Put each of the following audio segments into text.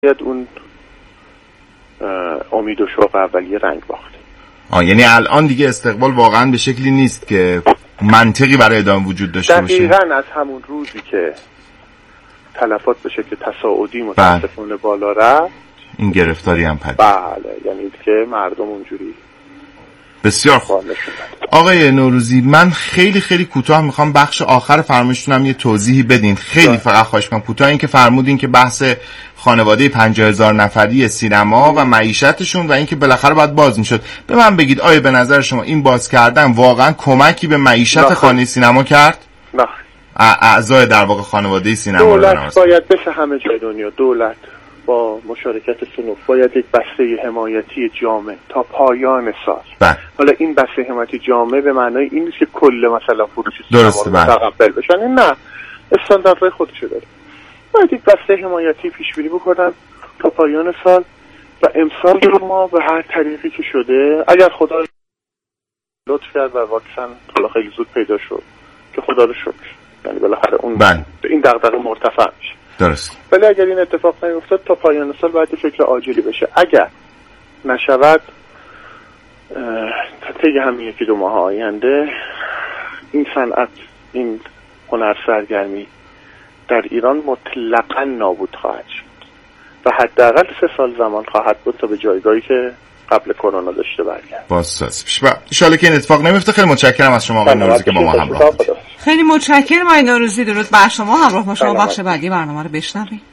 اون امید و شوق اولیه رنگ باخته. یعنی الان دیگه استقبال واقعا به شکلی نیست که منطقی برای ادامه وجود داشته باشه. دقیقاً از همون روزی که تلفات به شکل تصاعدی متاسفانه بالا رفت، این گرفتاری هم پدید. بله، یعنی که مردم اونجوری. بسیار خوب. آقای نوروزی، من خیلی کوتاه میخوام بخش آخر فرمایشتونم یه توضیحی بدین. خیلی فقط خواهش میکنم کوتاه. این که فرمودین که بحث خانواده 50,000 نفری سینما و معیشتشون و اینکه بالاخره باید باز میشد، به من بگید آیا به نظر شما این باز کردن واقعا کمکی به معیشت خانه سینما کرد؟ نه. اعضای در واقع خانواده سینما دولت باید بشه همه جای دنیا، دولت با مشارکت صنوف باید یک بسته حمایتی جامع تا پایان سال. حالا این بسته حمایتی جامع به معنای این نیست که کل مثلا فروش سینما رو متقبل بشن، نه، استانداردهای خودشو داره. باید یک بسته حمایتی پیش بینی بکنن تا پایان سال و امسال رو ما به هر طریقی که شده، اگر خدا لطف کرد و واکسن حالا خیلی زود پیدا شد که خدا رو شکر، یعنی بالاخره اون این دغدغه مرتفع میشه. درست. ولی اگر این اتفاق نیفتاد تا پایان سال باید فکر عاجلی بشه. اگر نشود تا طی همین 1-2 ماه آینده این صنعت، این هنر سرگرمی در ایران مطلقاً نابود خواهد شد و حداقل 3 سال زمان خواهد بود تا به جایگاهی که قبل کرونا داشته برگرد. بازسازی بشه. ان شاءالله که این اتفاق نمیفته. خیلی متشکرم از شما آقای نوروزی که با ما همراه بودید. خیلی متشکرم آقای نوروزی. درود بر شما. همراه با شما بخش بعدی برنامه رو بشنویم.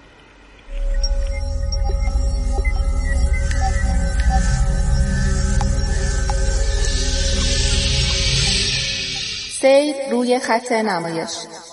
سیر روی خط نمایش.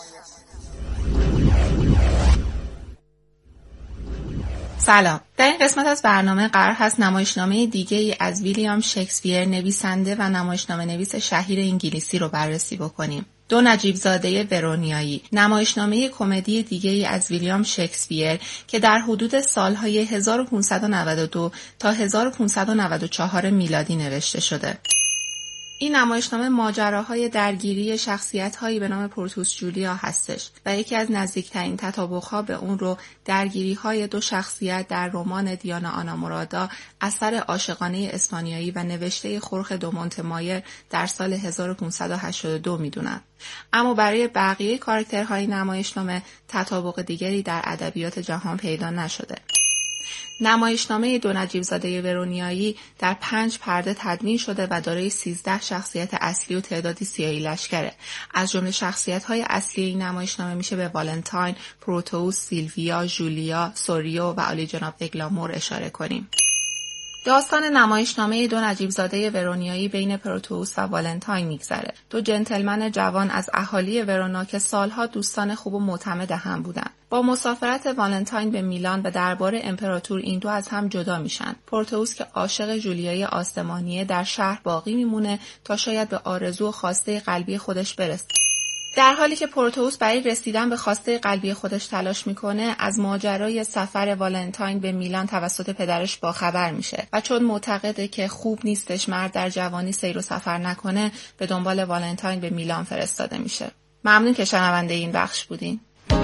سلام. در این قسمت از برنامه قرار هست نمایشنامه دیگه‌ای از ویلیام شکسپیر، نویسنده و نمایشنامه نویس شهیر انگلیسی رو بررسی بکنیم. دو نجیب زاده ورونیایی، نمایشنامه کمدی دیگه‌ای از ویلیام شکسپیر که در حدود سالهای 1592 تا 1594 میلادی نوشته شده. این نمایشنامه ماجراهای درگیری شخصیت‌هایی به نام پروتوس جولیا هستش و یکی از نزدیکترین تطابق‌ها به اون رو درگیری‌های 2 شخصیت در رمان دیانا آنامورادا اثر عاشقانه اسپانیایی و نوشته خورخ دو مونتمایر در سال 1582 می‌دونن. اما برای بقیه کاراکترهای نمایشنامه تطابق دیگری در ادبیات جهان پیدا نشده. نمایشنامه دو نجیب زاده ورونیایی در 5 پرده تدوین شده و دارای 13 شخصیت اصلی و تعدادی سیاهی لشکره. از جمله شخصیت‌های اصلی این نمایشنامه میشه به والنتاین، پروتئوس، سیلویا، جولیا، سوریو و عالی جناب اگلامور اشاره کنیم. داستان نمایشنامه دو نجیب زاده ورونیایی بین پروتئوس و والنتاین میگذره. 2 جنتلمن جوان از اهالی ورونا که سالها دوستان خوب و معتمد هم بودن. با مسافرت والنتاین به میلان و دربار امپراتور این دو از هم جدا میشن. پروتئوس که عاشق جولیای آسمانیه در شهر باقی میمونه تا شاید به آرزو و خواسته قلبی خودش برسه. در حالی که پروتئوس برای رسیدن به خواسته قلبی خودش تلاش میکنه، از ماجرای سفر والنتاین به میلان توسط پدرش باخبر میشه و چون معتقده که خوب نیستش مرد در جوانی سیر و سفر نکنه، به دنبال والنتاین به میلان فرستاده میشه. ممنون که شنونده این بخش بودین.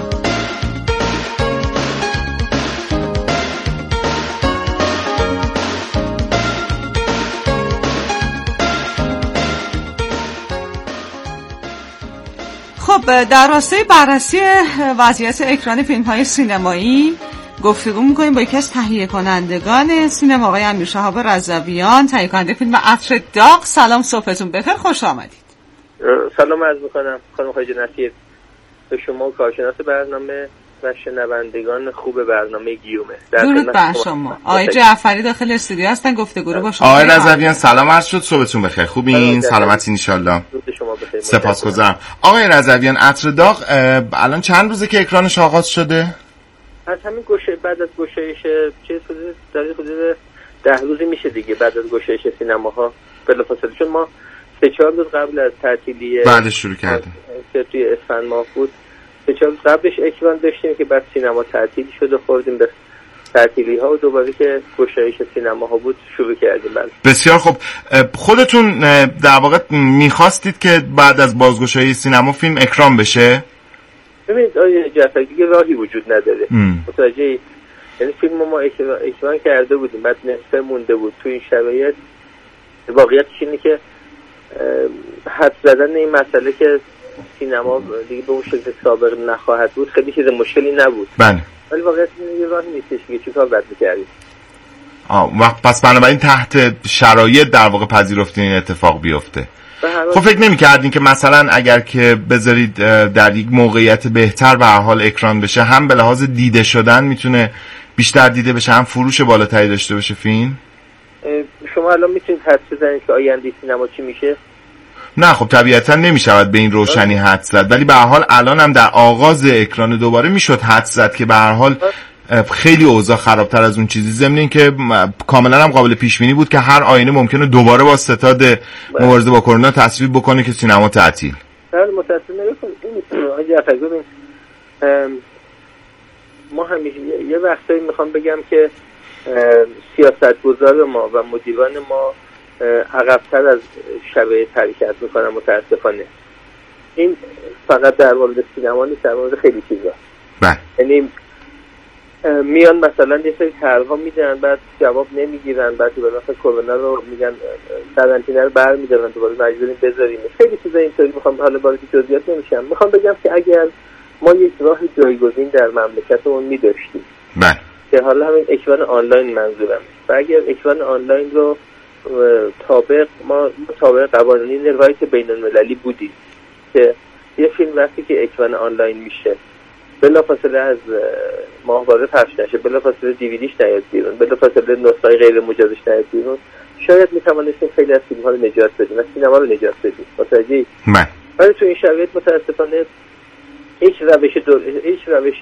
خب، در راستای بررسی وضعیت اکران فیلم‌های سینمایی گفتگو می‌کنیم با یکی از تهیه کنندگان سینما، آقای امیرشهاب رضویان، تهیه کننده فیلم عطر داغ. سلام، صبحتون بخیر، خوش آمدید. سلام عرض می‌کنم خانم خواجه نصیر به شما کارشناس برنامه و شنوندگان خوب برنامه گیومه. درود بر شما. آقای جعفری داخل استودیو هستن، گفتگو رو با شما. آقای رضویان سلام عرض شد، صبحتون بخیر. خوبین؟ سلامتی ان شاء الله. سپاسگزارم. آقای رضویان، عطر داغ الان چند روزه که اکرانش آغاز شده؟ از همین گوشه بعد از گشایش حدود 10 روزی میشه دیگه، بعد از گشایش سینماها بلافاصله، چون ما 3-4 روز قبل از تعطیلی بعدش شروع کردیم که توی اسفند ماه بود، 3-4 روز قبلش اکران داشتیم که بعد سینما تعطیل شد و خوردیم به تعطیلی ها و دوباره که گشایش سینما ها بود شروع کردیم. بسیار خوب. خودتون در واقع میخواستید که بعد از بازگشایی سینما فیلم اکران بشه؟ ببینید آقای جعفری، دیگه راهی وجود نداره. متوجه یعنی فیلم ما اکران کرده بودیم، بعد نصفه مونده بود. تو این شرایط واقعیتش اینه که حد زدن این مسئله که سینما دیگه به اون شکل سابق نخواهد بود خیلی چیز مشکلی نبود. بله. ولی واقعیت اینه راهی نیستش که چیکار باید بکنیم. پس بنابراین تحت شرایط در واقع پذیرفتین این اتفاق بیفته. خب فکر نمی‌کردین که مثلا اگر که بذارید در یک موقعیت بهتر به هر حال اکران بشه، هم به لحاظ دیده شدن میتونه بیشتر دیده بشه، هم فروش بالاتری داشته باشه فیلم؟ شما الان میتونید حدس بزنید که آینده سینما چی میشه؟ نه خب طبیعتا نمیشود به این روشنی حدس زد، ولی به هر حال الان هم در آغاز اکران دوباره میشد حدس زد که به هر حال خیلی اوضاع خرابتر از اون چیزی، ضمن این که کاملا هم قابل پیش بینی بود که هر آینه ممکنه دوباره با ستاد مبارزه با کرونا تصویب بکنه که سینما تعطیل. بله متاسفانه این ما همیشه یه وقتایی میخوام بگم که سیاستگزار ما و مدیران ما عقب‌تر از شرایط حرکت میکنن متاسفانه. این فقط در مورد سینما نیست، در مورد خیلی چیزا. بله. یعنی میان مثلا یه سری طرح‌ها میدن، بعد جواب نمیگیرن، بعد مثلا کرونا رو میگن قرنطینه رو برمی‌دارن، دوباره مجبوریم بذاریم. خیلی چیزا اینطوری میخوام حالا وارد جزئیات نمیشم. میخوام بگم که اگر ما یک راه جایگزین در مملکتمون می‌داشتیم، بله، که حالا همین اکران آنلاین منظورم، و اگر اکران آنلاین رو طابق قوانین رایت بین‌المللی بودیم که یه فیلم وقتی که اکران آنلاین میشه بلافاصله از ماهواره پخش نشه، بلافاصله دیویدیش نیاد بیرون، بلافاصله نسخه‌های غیر مجازش نیاد بیرون، شاید میتوانستیم خیلی از فیلم‌ها رو نجات بدیم و سینما رو نجات بدیم. متوجهی؟ ولی تو این شرایط متاسفانه هیچ روش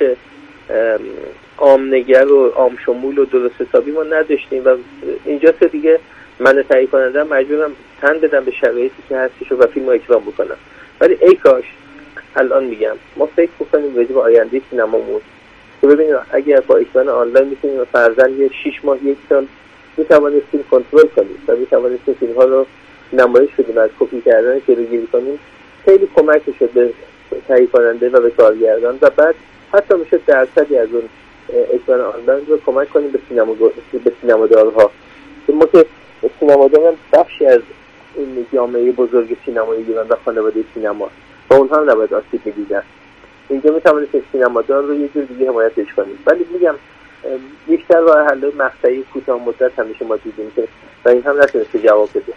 عام‌نگر و عام‌شمول و درست حسابی ما نداشتیم و اینجا که دیگه من تهیه کننده مجبورم تن بدم به شرایطی که هستش و فیلمو اکران بکنم. ولی ای کاش الان میگم ما فکر بکنیم راجع به آینده سینمامون که ببینیم اگر با اکران آنلاین میتونیم فرضاً 6 ماه 1 سال میتوانستیم کنترل کنیم و میتوانستیم فیلم‌ها رو نمایش بدیم، از کپی کردن جلوگیری کنیم، خیلی کمک می‌شد به تهیه کننده و به کارگردان و بعد حتی میشه درصدی از اون اکران آنلاین رو کمک کنیم به سینمادارها. ما که سینماداران بخشی از این جامعه بزرگ سینمایی ایران و خانواده سینما و اونها هم نباید آسیب می‌دیدن. اینجا میتوانید سینمادار رو یه جور دیگه حمایتش کنید. ولی میگم بیشتر راه حل مقطعی کوتاه مدت همیشه ما دیدیم که و این هم نتونسته جواب بده.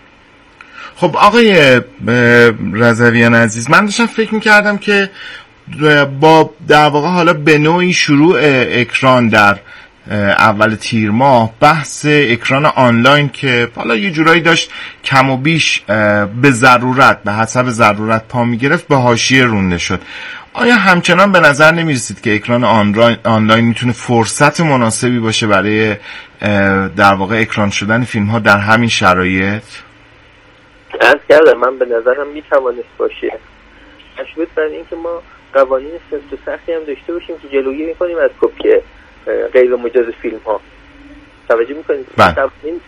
خب آقای رضویان عزیز، من داشتم فکر می‌کردم که با در واقع حالا به نوعی شروع اکران در اول تیر ماه بحث اکران آنلاین که حالا یه جورایی داشت کم و بیش به ضرورت به حسب ضرورت پا میگرفت به حاشیه رونده شد، آیا همچنان به نظر نمیرسید که اکران آنلاین میتونه فرصت مناسبی باشه برای در واقع اکران شدن فیلم ها در همین شرایط؟ عرض کردم من به نظرم میتوانست باشه، مشروط بر اینکه ما قوانین سفت و سختی هم داشته باشیم که جلوگیری میکنیم از کپی غیر مجاز فیلم ها. توجه میکنید؟ این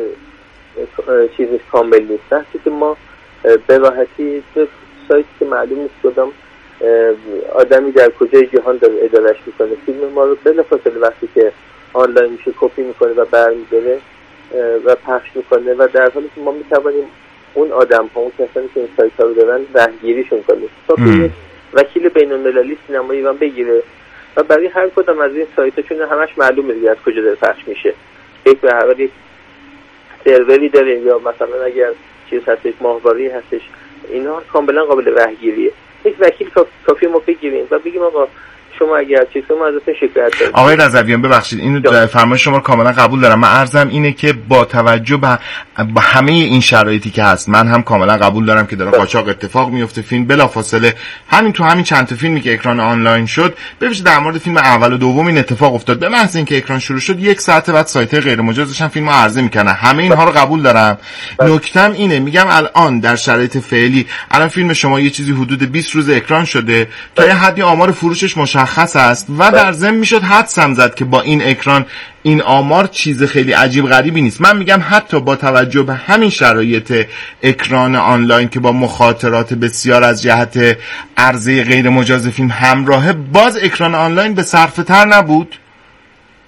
چیزی کامل نیست. وقتی که ما به راحتی سایتی که معلوم نیست کدام آدمی در کجای جهان داره ادارش میکنه فیلم ما رو بلافاصله وقتی که آنلاین میشه کپی میکنه و برمی‌داره و پخش میکنه و در حالی که ما میتوانیم اون آدم ها اون کسانی که این سایت ها رو دارن رهگیریشون کنیم تا که وکیل بین‌المللی سینمایی ایران بگیره و برای هر کدام از این سایت ها چون همش معلومه دیگه از کجا داره پخش میشه، یک به هر یک سروری داره یا مثلا اگر چیز هستش ماهواره‌ای هستش، اینا کاملا قابل رهگیریه. یک وکیل کافی ما بگیریم و بگیم آقا شما اگر چیزی ما ازتون شکایت دارید. آقای رضویان ببخشید اینو فرمایش شما رو کاملا قبول دارم. من عرضم اینه که با توجه به همه این شرایطی که هست من هم کاملا قبول دارم که داره قاچاق اتفاق میفته. فیلم بلافاصله همین چند تا فیلمی که اکران آنلاین شد ببینید در مورد فیلم اول و دوم این اتفاق افتاد. به محض اینکه اکران شروع شد 1 ساعت بعد سایت‌های غیر مجازش هم فیلمو عرضه میکنن. همه اینها رو قبول دارم. نکته‌ام اینه میگم الان در شرایط فعلی الان فیلم شما یه چیزی حدود 20 روز اکران شده تا یه حدی آمار فروشش مشخص است و در ضمن میشد حدسم زد که با این اکران این آمار چیز خیلی عجیب غریبی نیست. من میگم حتی با توجه به همین شرایط اکران آنلاین که با مخاطرات بسیار از جهت عرضه غیر مجاز فیلم همراهه، باز اکران آنلاین به صرفه تر نبود؟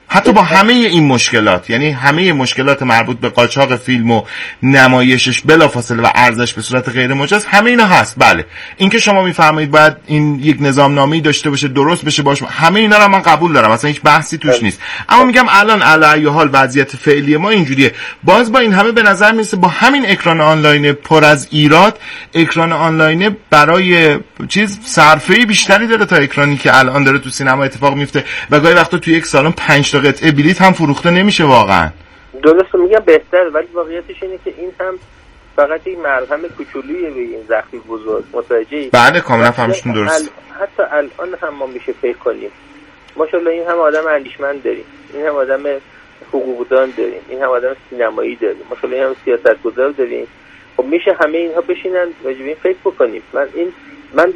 حتی با همه این مشکلات، یعنی همه مشکلات مربوط به قاچاق فیلم و نمایشش بلافاصله و ارزش به صورت غیر مجاز، همه اینا هست. بله، این که شما میفرمایید باید این یک نظامنامه‌ای داشته باشه، درست بشه باشه، همه اینا رو من قبول دارم، اصلا هیچ بحثی توش نیست. اما میگم الان علی حال وضعیت فعلی ما اینجوریه. باز با این همه به نظر میرسه با همین اکران آنلاین پر از ایراد، اکران آنلاین برای چیز صرفه‌ای بیشتری داره تا اکرانی که الان داره تو سینما اتفاق میفته و گاهی وقتا تو یک سالن 5 تا قطعه بلیط هم فروخته نمیشه واقعا. درست میگم بهتره، ولی واقعیتش اینه که این هم فقط این مرهم کوچولویی به این زخمی بزرگ. متوجهی؟ بله کاملا فهمشتون درست. حتی الان هم ما میشه فکر کنیم ماشاءالله این هم آدم اندیشمند داریم، این هم آدم حقوقدان داریم، این هم آدم سینمایی داریم، ماشاءالله این هم سیاستگزار داریم. خب میشه همه اینها بشینن راجع به این فکر بکنیم. من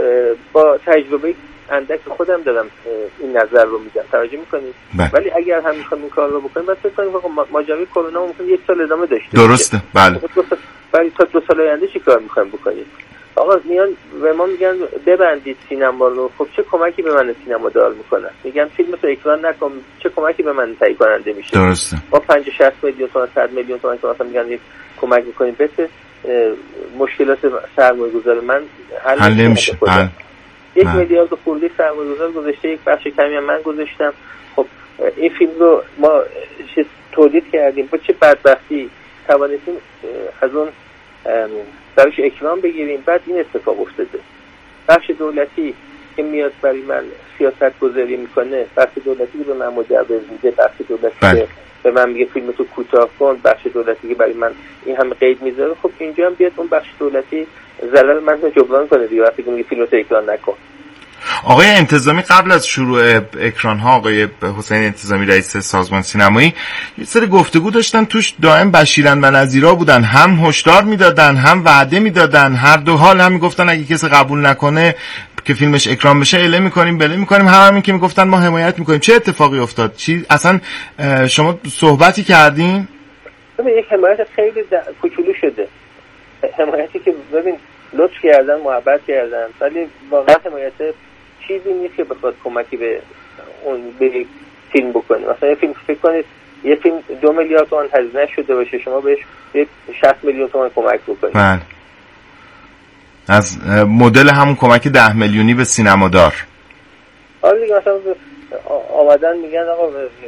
با تجربه اندک خودم دارم این نظر رو میدم، توجه میکنید؟ ولی اگر هم میخوام این کار رو بکنیم باید فکر کنیم ماجرای کرونا ممکن 1 سال ادامه داشته درسته. بله. ولی تا 2 سال آینده چی کار میخوایم بکنیم؟ آقا میان به ما میگن ببندید سینما رو. خب چه کمکی به من سینما دار میکنن؟ میگن فیلم تو اکران نکن، چه کمکی به من تهیه کننده میشه؟ درسته. ما 50 60 میلیون تومان 100 میلیون تومان که مثلا میگن یک کمک میکنیم بهت مشکلات سرمایه‌گذار من حل نمیشه. 1 میلیارد خورده سرمایه‌گذار گذاشته، یک بخش کمی من گذاشتم. خب این فیلم رو ما تولید کردیم، با چه بدبختی توانستیم از اون درش اکرام بگیریم. بعد این اتفاق افتاده. بخش دولتی که میاد برای من سیاست گذاری میکنه، بخش دولتی که به من مجوز میده، بخش دولتی که به من میگه فیلم تو کوتاه کن، بخش دولتی که برای من این همه قید میذاره. خب اینجا هم بیاد اون بخش دولتی ضرر من رو جبران کنه دیگه، وقتی که میگه فیلم تو اکران نکن. آقای انتظامی قبل از شروع اکران ها آقای حسین انتظامی رئیس سازمان سینمایی یه سری گفتگو داشتن، توش دائم بشیرن و نذیرا بودن، هم هشدار میدادن هم وعده میدادن، هر دو حال هم میگفتن اگه کسی قبول نکنه که فیلمش اکران بشه اله میکنیم بله میکنیم، همین که میگفتن ما حمایت میکنیم. چه اتفاقی افتاد؟ چی اصلا شما صحبتی کردین؟ ببین یک حمایت خیلی کوچولو شده، حمایتی که ببین لطف کردن، محبت کردن، ولی واقعا حمایت چیزی نیست که بخواد کمکی به اون به فیلم بکنه. مثلا یه فیلم فکر کنید یه فیلم 2 میلیارد تومان هزینه شده باشه، شما بهش 60 میلیون تومان کمک بکنید. بله. از مدل همون کمک 10 میلیونی به سینمادار. آره دیگه، مثلا آمدن میگن آقا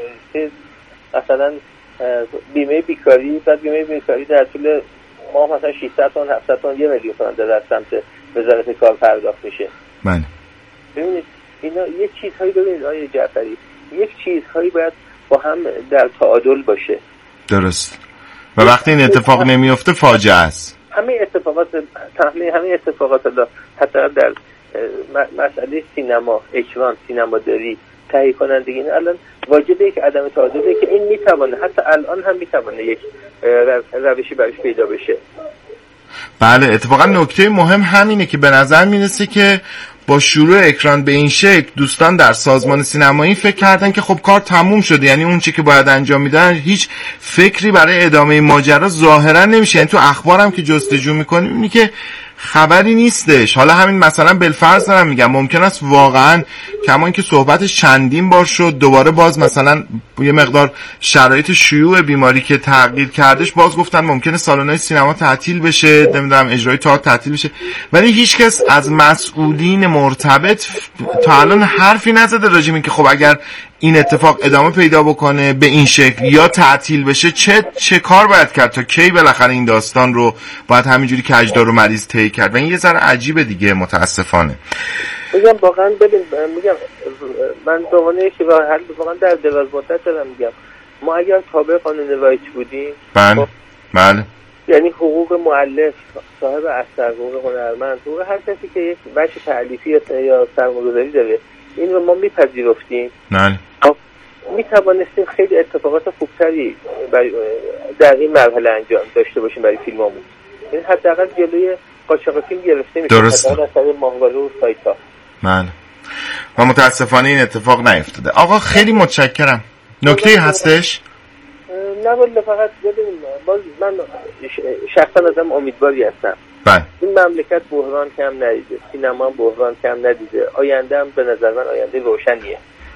مثلا بیمه بیکاری، بعد بیمه بیکاری در طول ماه مثلا 600 تومان 700 تومان 1 میلیون تومان در سمت وزارت کار پرداخت میشه. بله. ببینید اینا یک چیزهایی، ببینید آقای جعفری، یک چیزهایی باید با هم در تعادل باشه. درست. و وقتی این اتفاق نمیفته فاجعه است. همه اتفاقات حتی در مسئله سینما، اکران، سینماداری، تهیه کنندگی، این الان واجبه که عدم تعادله که این میتونه حتی الان هم میتونه یک روشی برش پیدا بشه. بله، اتفاقا نکته مهم همینه که به نظر میرسه که با شروع اکران به این شکل دوستان در سازمان سینمایی فکر کردن که خب کار تموم شده، یعنی اون چی که باید انجام میدن، هیچ فکری برای ادامه ماجرا ظاهرا نمیشه. یعنی تو اخبارم که جستجو میکنیم اینی که خبری نیستش. حالا همین مثلا بالفرض دارم میگم ممکن است واقعا کما اینکه صحبتش چندین بار شد دوباره باز مثلا یه مقدار شرایط شیوع بیماری که تغییر کردش باز گفتن ممکنه سالن‌های سینما تعطیل بشه، نمیدونم اجرای تئاتر تعطیل بشه، ولی هیچکس از مسئولین مرتبط تا الان حرفی نزده راجع به اینکه خب اگر این اتفاق ادامه پیدا بکنه به این شکل یا تعطیل بشه چه کار باید کرد، تا کی بالاخره این داستان رو باید همینجوری کجدار و مریض طی کرد. و این یه ذره عجیبه دیگه متاسفانه. میگم واقعا ببین میگم من به عنوان یک راه حل واقعا در دراز مدت دارم میگم ما اگر تابع قانون رایج بودیم بله یعنی حقوق مؤلف، صاحب اثر، حقوق هنرمند، حقوق هر کسی که یک بخش تألیفی یا سرمایه‌گذاری داره این رو ما میپذیرفتیم. بله. میتوانستیم خیلی اتفاقات خوبتری در این مرحله انجام داشته باشیم برای فیلمامون. این حداقل جلوی قاچاق فیلم گرفته میشه. درست. حداقل اثر مانگالو و سایتا. بله. و متاسفانه این اتفاق نیفتاده. آقا خیلی متشکرم. نکته هستش؟ نه ولی فقط ببینیم من شخصا آدم امیدواری هستم. بله. این مملکت بحران کم ندیده، سینما هم بحران کم ندیده، آینده هم به نظر من آینده روشنیه.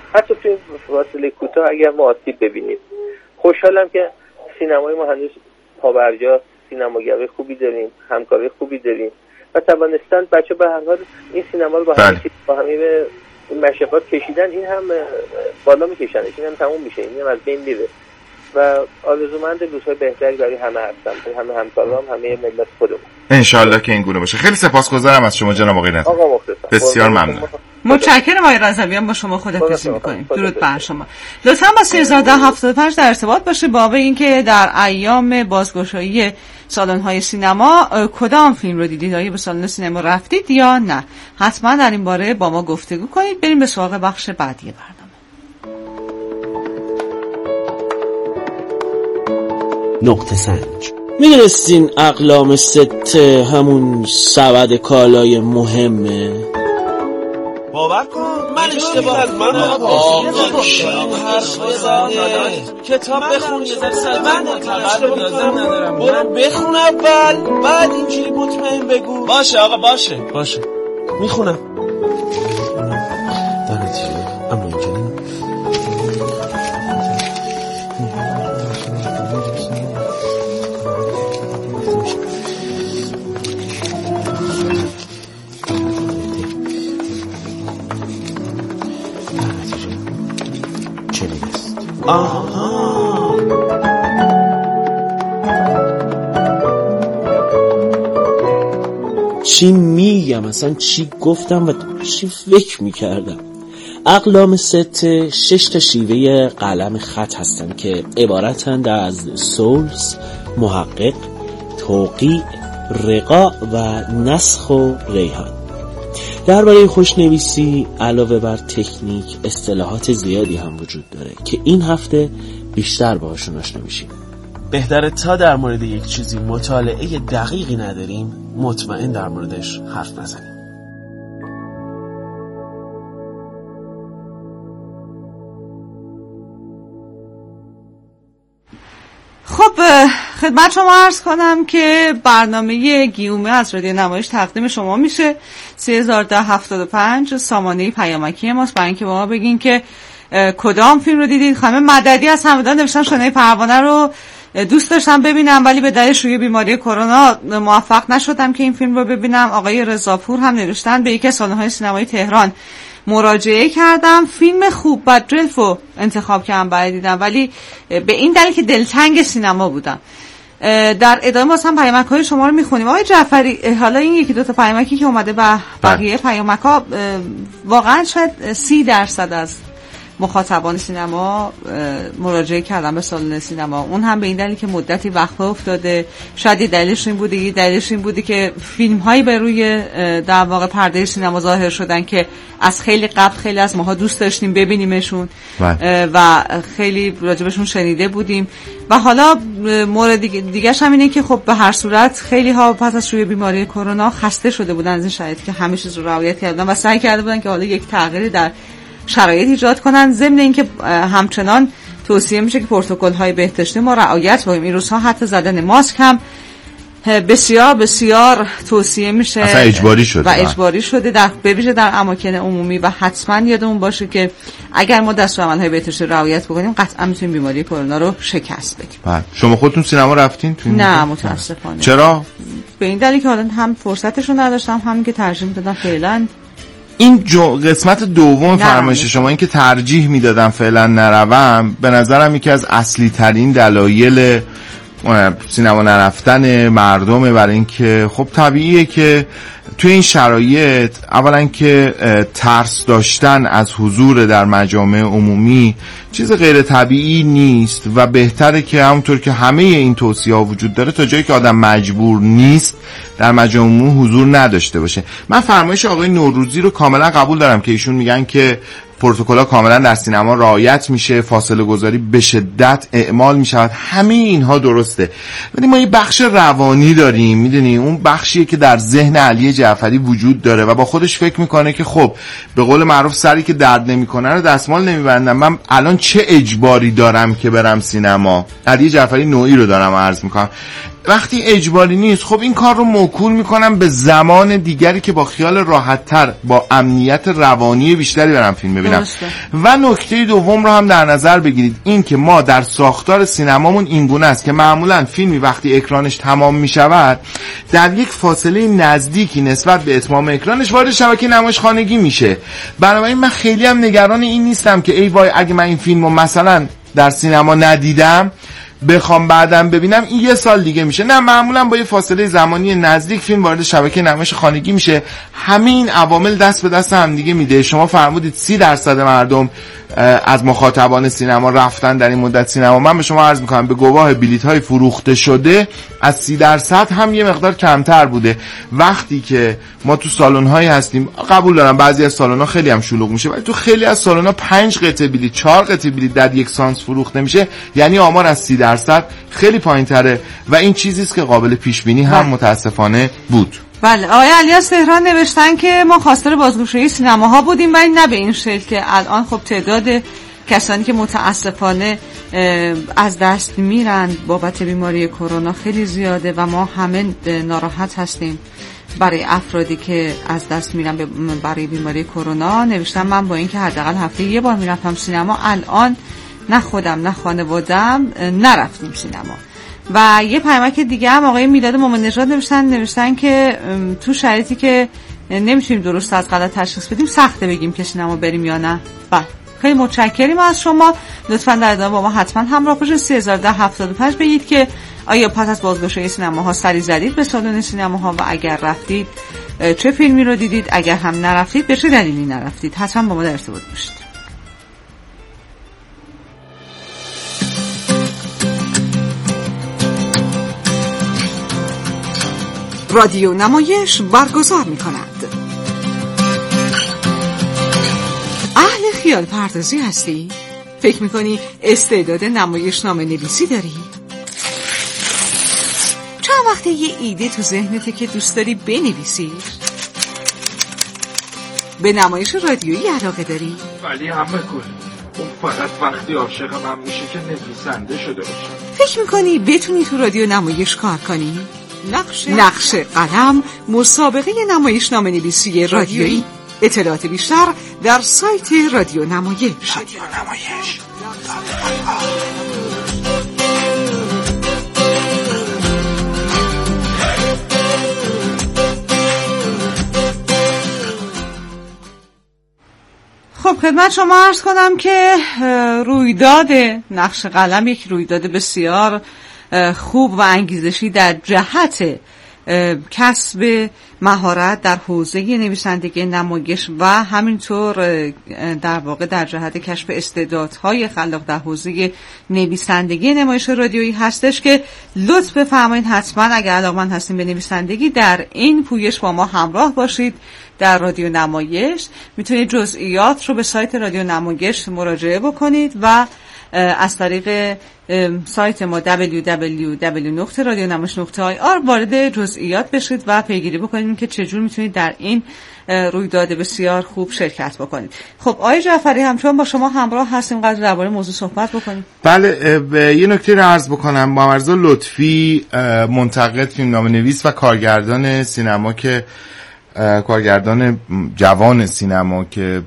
حتی توی فاصله کوتاه اگر ما آسیب ببینیم. خوشحالم که سینمای ما هنوز پابرجاست، سینماگرای خوبی داریم، همکاری خوبی داریم و توانستن بچه به هر حال این سینما رو با همین مشقات کشیدن. این هم بالا میکشنش، این هم تموم میشه، این هم از بین میره و آرزومند روزهای بهتری برای همه هستم، همه همکارام، همه ملت خودمون. انشالله که این گونه باشه. خیلی سپاسگزارم از شما جناب آقای رضوی. آقا مخلصم. بسیار ممنون. متشکرم آقای رضویان، با شما خداحافظی می‌کنیم. درود بر شما. لطفاً با 1375 در ارتباط باشید با اینکه در ایام بازگشایی سالن‌های سینما کدام فیلم رو دیدید؟ آیا به سالن سینما رفتید یا نه؟ حتما در این باره با ما گفتگو کنید. بریم به سراغ بخش بعدی برنامه. نقطه سنج. میدونستین اقلام سته همون سبد کالای مهمه؟ باور کن من اشتباه از من آقا شین حرف بزنه کتاب بخون یه ذره من لازم ندارم برو بخون اول بعد اینجوری مطمئن بگو. باشه آقا باشه میخونم. در نتیجه اما اینجوری چی میگم اصلا، چی گفتم و چی فکر میکردم. اقلام ست 6 تا شیوه قلم خط هستن که عبارتند از سولز، محقق، توقیع، رقاع و نسخ و ریحان. درباره خوشنویسی علاوه بر تکنیک اصطلاحات زیادی هم وجود داره که این هفته بیشتر باهاشون آشنا میشیم. بهتره تا در مورد یک چیزی مطالعه دقیقی نداریم مطمئن در موردش حرف نزنیم. خب خدمت شما عرض کنم که برنامه گیومه از رادیو نمایش تقدیم شما میشه. 1375 سامانه پیامکی ماست برای اینکه با ما بگین که کدام فیلم رو دیدید. خانم مددی از همدان نوشتن شانه پروانه رو دوست داشتم ببینم ولی به دلیل شیوع بیماری کرونا موفق نشدم که این فیلم رو ببینم. آقای رضاپور هم نوشتن به یکی از سالن‌های سینمایی تهران مراجعه کردم، فیلم خوب بدرلفو انتخاب کردم برای دیدم ولی به این دلیل که دلتنگ سینما بودم. در ادامه باز هم پیامک‌های شما رو می‌خونیم. آقای جعفری، حالا این یکی دو تا پیامکی که اومده به بقیه پیامک‌ها واقعا شاید 30% از مخاطبان سینما مراجعه کردن به سالن سینما، اون هم به این دلیل که مدتی وقفه افتاده. شاید دلیلش این بوده که فیلم‌هایی به روی در واقع پرده سینما ظاهر شدن که از خیلی قبل خیلی از ماها دوست داشتیم ببینیمشون و خیلی راجبشون شنیده بودیم و حالا مورد دیگه‌ش هم اینه که خب به هر صورت خیلی ها پس از شیوع بیماری کرونا خسته شده بودن از این شرایطی که همه چیز رو رعایت کردن و سعی کرده بودن که حالا یک تغییری در شرایط ایجاد کنن. ضمن اینکه همچنان توصیه میشه که پروتکل‌های بهداشتی ما رعایت کنیم. این روزها حتی زدن ماسک هم بسیار بسیار توصیه میشه، اصلا اجباری شده و اجباری شده به ویژه در اماکن عمومی و حتما یادمون باشه که اگر ما دستورالعمل‌های بهداشتی رعایت بکنیم قطعا میتونیم بیماری کرونا رو شکست بدیم. شما خودتون سینما رفتین؟ نه متاسفانه. چرا؟ به این دلیل که حالا هم فرصتشو نداشتم، همین که ترجیح میدادم فعلا این قسمت دوم فرمایش شما، این که ترجیح میدادم فعلا نروم، به نظرم یکی از اصلی ترین دلایل سینما نرفتن مردمه، برای اینکه خب طبیعیه که توی این شرایط اولا که ترس داشتن از حضور در مجامع عمومی چیز غیر طبیعی نیست و بهتره که همونطور که همه این توصیه‌ها وجود داره تا جایی که آدم مجبور نیست در مجامع عمومی حضور نداشته باشه. من فرمایش آقای نوروزی رو کاملا قبول دارم که ایشون میگن که پروتکل‌ها کاملا در سینما رعایت میشه، فاصله گذاری به شدت اعمال میشود، همه اینها درسته، ولی ما یه بخش روانی داریم، میدونی اون بخشیه که در ذهن علی جعفری وجود داره و با خودش فکر میکنه که خب به قول معروف سری که درد نمیکنه رو دستمال نمیبندم، من الان چه اجباری دارم که برم سینما. علی جعفری نوعی رو دارم عرض میکنم. وقتی اجباری نیست، خب این کار رو موکول میکنم به زمان دیگری که با خیال راحت‌تر، با امنیت روانی بیشتری برم فیلم ببینم. و نکته دوم رو هم در نظر بگیرید، این که ما در ساختار سینمامون اینگونه است که معمولا فیلمی وقتی اکرانش تمام میشود در یک فاصله نزدیکی نسبت به اتمام اکرانش وارد شبکه نمایشخانگی میشه. بنابراین من خیلی هم نگران این نیستم که ای وای اگه من این فیلمو مثلا در سینما ندیدم بخوام بعدم ببینم این 1 سال دیگه میشه. نه، معمولا با یه فاصله زمانی نزدیک فیلم وارد شبکه نمایش خانگی میشه. همین عوامل دست به دست هم دیگه میده. شما فرمودید 30% مردم از مخاطبان سینما رفتن در این مدت سینما. من به شما عرض میکنم به گواه بلیط های فروخته شده از 30% هم یه مقدار کمتر بوده. وقتی که ما تو سالن هایی هستیم، قبول دارم بعضی از سالن ها خیلی هم شلوغ میشه، ولی تو خیلی از سالن ها 5 قطعه بلیط 4 قطعه بلیط در یک سانس فروخته میشه، یعنی آمار از 30% خیلی پایین تره و این چیزی است که قابل پیش بینی هم متاسفانه بود. بله، آقای علی از تهران نوشتن که ما خواستار بازگشایی سینماها بودیم ولی نه به این شکل که الان. خب تعداد کسانی که متاسفانه از دست میرن بابت بیماری کرونا خیلی زیاده و ما همه ناراحت هستیم برای افرادی که از دست میرن برای بیماری کرونا. نوشتم من با اینکه حداقل هفته یه بار میرفتم سینما، الان نه خودم نه خانواده‌ام نرفتیم سینما. و یه پیامک دیگه هم آقای میلاد مومن نژاد نوشتن که تو شرایطی که نمیتونیم درست از غلط تشخیص بدیم سخته بگیم که سینما بریم یا نه. بله، خیلی متشکریم از شما. لطفاً در ادامه با ما حتما همراه باشید. 3075 بگید که آیا پس از بازگشایی سینماها سری زدید به سالن سینماها و اگر رفتید چه فیلمی رو دیدید؟ اگر هم نرفتید به چه دلیلی نرفتید؟ حتما با ما در ارتباط باشید. رادیو نمایش برگزار می کند. اهل خیال پردازی هستی؟ فکر می کنی استعداد نمایشنامه نویسی داری؟ چند وقته یه ایده تو ذهنته که دوست داری بنویسی؟ به نمایش رادیویی علاقه داری؟ ولی همه کن اون فقط وقتی عاشق من میشه که نویسنده شده باشه. فکر می کنی بتونی تو رادیو نمایش کار کنی؟ نقش قلم، مسابقه نمایشنامه نویسی رادیویی. اطلاعات بیشتر در سایت رادیو نمایش. خب خدمت شما عرض کنم که رویداد نقش قلم یک رویداد بسیار خوب و انگیزشی در جهت کسب مهارت در حوزه نویسندگی نمایش و همینطور در واقع در جهت کشف استعدادهای خلاق در حوزه نویسندگی نمایش رادیویی هستش که لطف بفرمایید حتما اگر علاقه‌مند هستین به نویسندگی در این پویش با ما همراه باشید. در رادیو نمایش میتونید جزئیات رو به سایت رادیو نمایش مراجعه بکنید و از طریق سایت ما www.radionamayish.ir وارد جزئیات بشید و پیگیری بکنید که چجور میتونید در این رویداد بسیار خوب شرکت بکنید. خب آقای جعفری همچنان با شما همراه هستیم، قرار درباره موضوع صحبت بکنیم. بله، یه نکته رو عرض بکنم. محمد لطفی منتقد، فیلمنامه‌نویس و کارگردان سینما که کارگردان جوان سینما که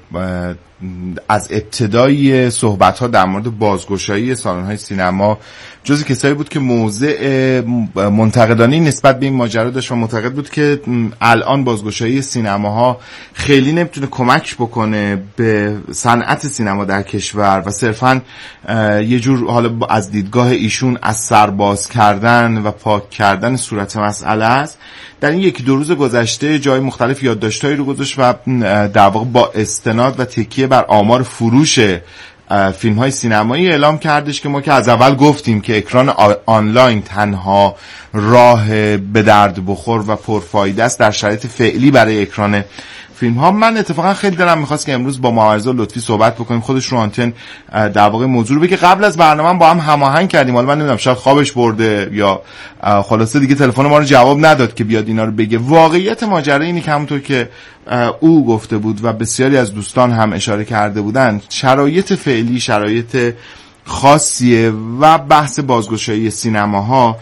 از ابتدای صحبت‌ها در مورد بازگشایی سالن‌های سینما جزو کسایی بود که موضع منتقدانه نسبت به این ماجرا داشت و معتقد بود که الان بازگشایی سینماها خیلی نمیتونه کمک بکنه به صنعت سینما در کشور و صرفاً یه جور حالا از دیدگاه ایشون از سرباز کردن و پاک کردن صورت مسئله است. در این یکی دو روز گذشته جای مختلف یادداشت‌هایی رو گذاشت و در واقع با استناد و تکیه بر آمار فروش فیلم‌های سینمایی اعلام کردش که ما که از اول گفتیم که اکران آنلاین تنها راه به درد بخور و پرفایده است در شرایط فعلی برای اکران فیلم ها. من اتفاقا خیلی دلم می‌خواست که امروز با معرض لطفی صحبت بکنیم، خودش رو آنتن در واقع موضوع رو بگه. قبل از برنامه با هم هماهنگ کردیم، حالا من نمیدونم شاید خوابش برده یا خلاصه دیگه تلفن ما رو جواب نداد که بیاد اینا رو بگه. واقعیت ماجرا اینه که همونطور که او گفته بود و بسیاری از دوستان هم اشاره کرده بودن، شرایط فعلی شرایط خاصیه و بحث بازگشایی سینماها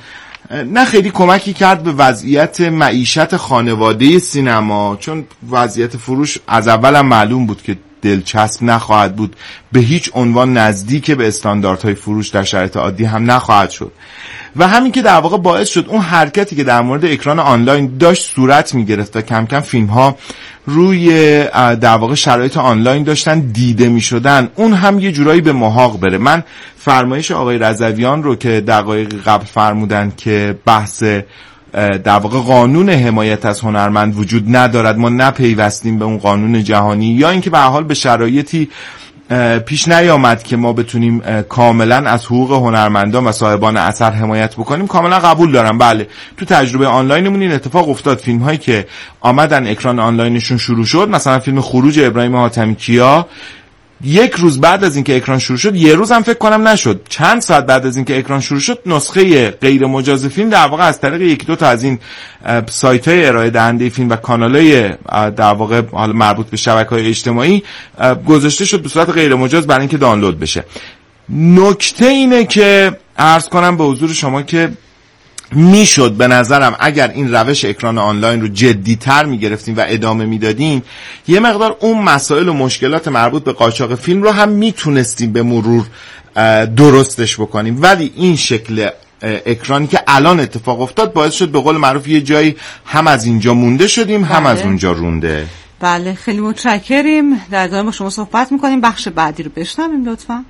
نه خیلی کمکی کرد به وضعیت معیشت خانواده سینما، چون وضعیت فروش از اولم معلوم بود که دلچسب نخواهد بود، به هیچ عنوان نزدیک به استانداردهای فروش در شرایط عادی هم نخواهد شد و همین که در واقع باعث شد اون حرکتی که در مورد اکران آنلاین داشت صورت میگرفت و کم کم فیلم ها روی در واقع شرایط آنلاین داشتن دیده میشدن، اون هم یه جورایی به محاق بره. من فرمایش آقای رضویان رو که دقایق قبل فرمودن که بحث در واقع قانون حمایت از هنرمند وجود ندارد، ما نپیوستیم به اون قانون جهانی، یا اینکه به هر حال به شرایطی پیش نیامد که ما بتونیم کاملا از حقوق هنرمندان و صاحبان اثر حمایت بکنیم، کاملا قبول دارم. بله، تو تجربه آنلاینمون این اتفاق افتاد. فیلم هایی که آمدن اکران آنلاینشون شروع شد، مثلا فیلم خروج ابراهیم حاتمی کیا، یک روز بعد از اینکه اکران شروع شد، یه روز هم فکر کنم نشد، چند ساعت بعد از اینکه اکران شروع شد، نسخه غیر مجاز فیلم در واقع از طریق یکی دو تا از این سایت‌های ارائه دهنده فیلم و کانال‌های در واقع حالا مربوط به شبکه‌های اجتماعی گذاشته شد به صورت غیر مجاز برای اینکه دانلود بشه. نکته اینه که عرض کنم به حضور شما که میشد به نظرم اگر این روش اکران آنلاین رو جدی‌تر میگرفتیم و ادامه میدادیم، یه مقدار اون مسائل و مشکلات مربوط به قاچاق فیلم رو هم میتونستیم به مرور درستش بکنیم. ولی این شکل اکرانی که الان اتفاق افتاد باعث شد به قول معروف یه جایی هم از اینجا مونده شدیم هم از اونجا رونده. بله، خیلی متشکریم. در ادامه با شما صحبت میکنیم. بخش بعدی رو بشنویم لطفا.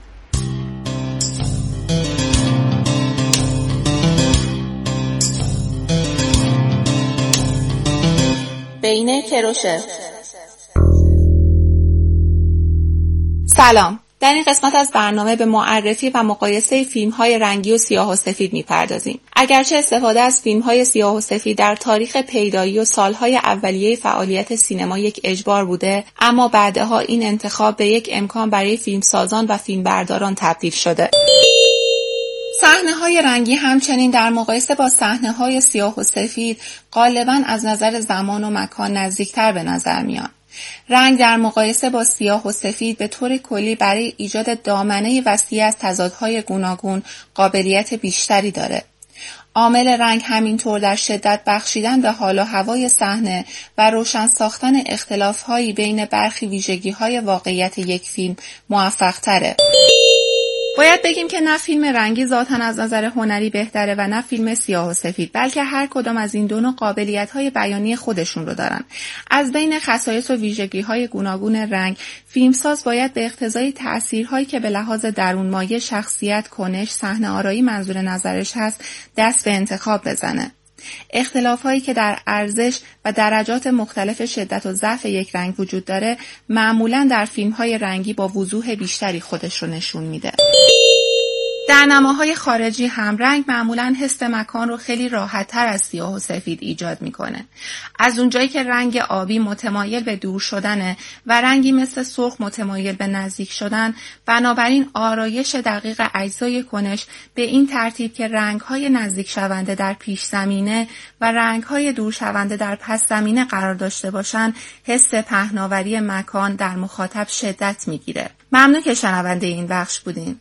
بین کروشه. سلام. در این قسمت از برنامه به معرفی و مقایسه فیلم‌های رنگی و سیاه و سفید می‌پردازیم. اگرچه استفاده از فیلم‌های سیاه و سفید در تاریخ پیدایی و سال‌های اولیه فعالیت سینما یک اجبار بوده، اما بعدها این انتخاب به یک امکان برای فیلمسازان و فیلمبرداران تبدیل شده. صحنه‌های رنگی همچنین در مقایسه با صحنه‌های سیاه و سفید غالباً از نظر زمان و مکان نزدیکتر به نظر میان. رنگ در مقایسه با سیاه و سفید به طور کلی برای ایجاد دامنه وسیع از تضادهای گوناگون قابلیت بیشتری داره. عامل رنگ همینطور در شدت بخشیدن به حال و هوای صحنه و روشن ساختن اختلاف‌هایی بین برخی ویژگی‌های واقعیت یک فیلم موفق‌تره. باید بگیم که نه فیلم رنگی ذاتاً از نظر هنری بهتره و نه فیلم سیاه و سفید، بلکه هر کدام از این دو نوع قابلیت‌های بیانی خودشون رو دارن. از بین خصایص و ویژگی‌های گوناگون رنگ، فیلمساز باید به اقتضای تأثیرهایی که به لحاظ درونمایه، شخصیت، کنش، صحنه‌آرایی منظور نظرش هست، دست به انتخاب بزنه. اختلاف‌هایی که در ارزش و درجات مختلف شدت و ضعف یک رنگ وجود داره، معمولاً در فیلم‌های رنگی با وضوح بیشتری خودش رو نشون میده. در نماهای خارجی هم رنگ معمولاً حس مکان رو خیلی راحت‌تر از سیاه و سفید ایجاد میکنه. از اونجایی که رنگ آبی متمایل به دور شدنه و رنگی مثل سرخ متمایل به نزدیک شدن، بنابراین آرایش دقیق اجزای کنش به این ترتیب که رنگ‌های نزدیک شونده در پیش زمینه و رنگ‌های دور شونده در پس زمینه قرار داشته باشن، حس پهناوری مکان در مخاطب شدت میگیره. ممنون که شنونده این بخش بودین.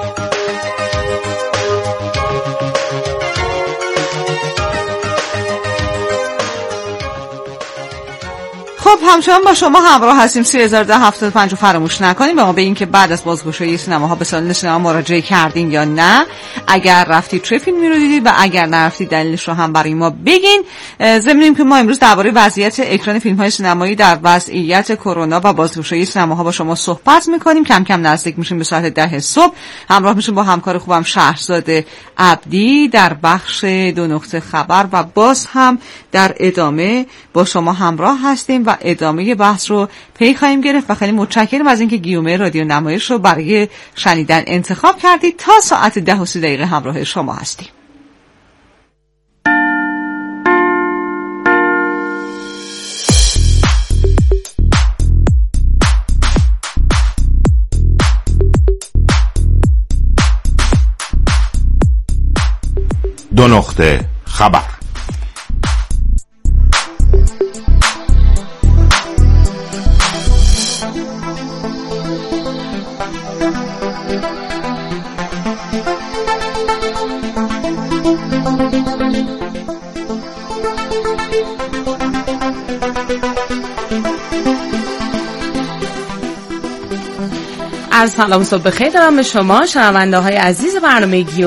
خب همچنان با شما همراه هستیم. 3075 فراموش نکنیم به ما بگین که بعد از بازگشایی سینماها به سالن سینما مراجعه کردین یا نه. اگر رفتید چه فیلمی رو دیدید و اگر نرفتید دلیلش رو هم برای ما بگین. ضمن که ما امروز درباره وضعیت اکران فیلم‌های سینمایی در وضعیت کرونا و بازگشایی سینماها با شما صحبت می‌کنیم. کم کم نزدیک میشیم به ساعت 10 صبح. همراه میشیم با همکار خوبم شهرزاد عبدی در بخش 2 نقطه خبر و باز هم در ادامه با شما همراه هستیم و ادامه بحث رو پی خواهیم گرفت و خیلی متشکرم از اینکه گیومه رادیو نمایش رو برای شنیدن انتخاب کردید. تا ساعت 10:30 همراه شما هستیم. دو نقطه خبر. سلام صبح بخیر دارم به شما شنونده های عزیز برنامه گیو